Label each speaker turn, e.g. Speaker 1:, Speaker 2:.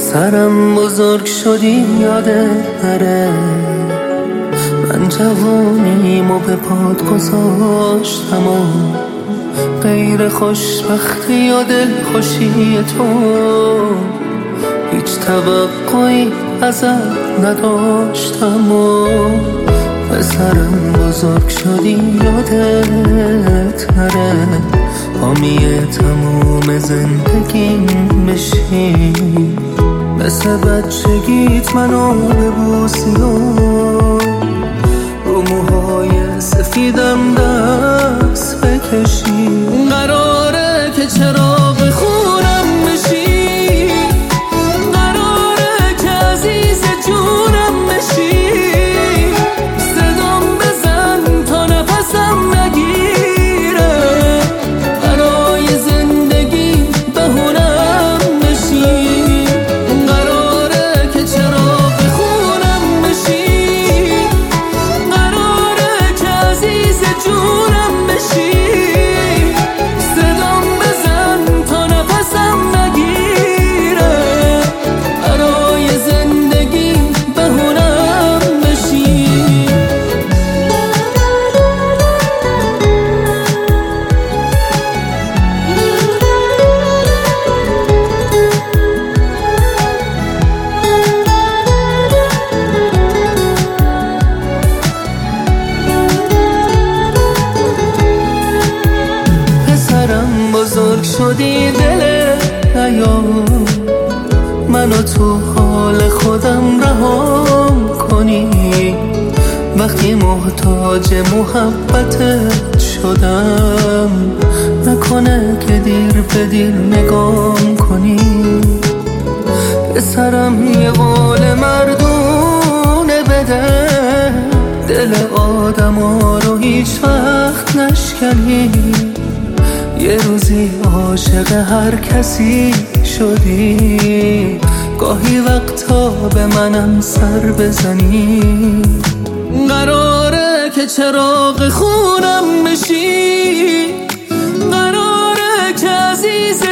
Speaker 1: پسرم بزرگ شدی یادت نره، من جوانیمو به پات گذاشتم و غیر خوشبختی و دلخوشی تو هیچ توقعی ازت نداشتم و پسرم بزرگ شدی یادت نره، حامی تموم زندگیم بشی، مثل بچگیت منو ببوسی و رو موهای سفیدم دست بکشی. قراره که چراغ خونم بشی، قراره که عزیز جونم بشی، صدام بزن تا نفسم نگیره، برای زندگی بهونم بشی. قراره که چراغ خونم بشی، قراره که عزیز جونم بشی، صدام بزن تا نفسم نگیره، برای زندگی بهونم بشی. پسرم بزرگ شدی دل نیام، منو تو حال خودم رهام کنی، وقتی محتاج محبتت شدم نکنه که دیر به دیر نگام کنی. پسرم یه قول مردونه بده، دل آدما رو هیچ وقت نشکنی، یه روزی عاشق هر کسی شدی، گاهی وقتا به منم سر بزنی. قراره که چراغ خونم بشی، قراره که عزیز